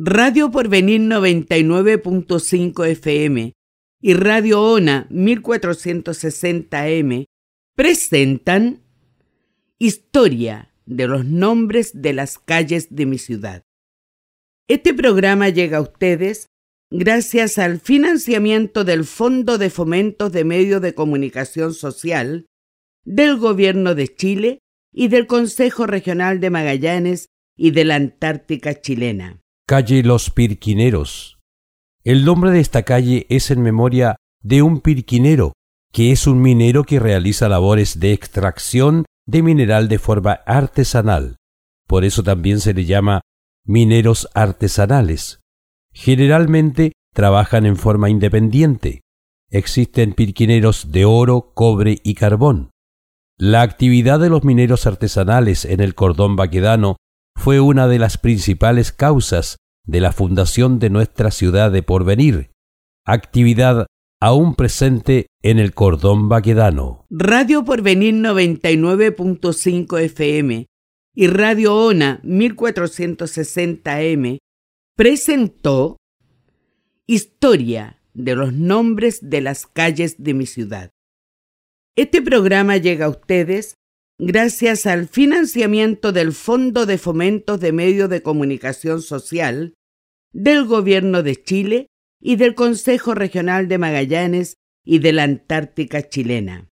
Radio Porvenir 99.5 FM y Radio ONA 1460M presentan Historia de los nombres de las calles de mi ciudad. Este programa llega a ustedes gracias al financiamiento del Fondo de Fomento de Medios de Comunicación Social, del Gobierno de Chile y del Consejo Regional de Magallanes y de la Antártica Chilena. Calle Los Pirquineros. El nombre de esta calle es en memoria de un pirquinero, que es un minero que realiza labores de extracción de mineral de forma artesanal. Por eso también se le llama mineros artesanales. Generalmente trabajan en forma independiente. Existen pirquineros de oro, cobre y carbón. La actividad de los mineros artesanales en el cordón baquedano fue una de las principales causas de la fundación de nuestra ciudad de Porvenir, actividad aún presente en el cordón baquedano. Radio Porvenir 99.5 FM y Radio ONA 1460M presentó Historia de los nombres de las calles de mi ciudad. Este programa llega a ustedes gracias al financiamiento del Fondo de Fomento de Medios de Comunicación Social, del Gobierno de Chile y del Consejo Regional de Magallanes y de la Antártica Chilena.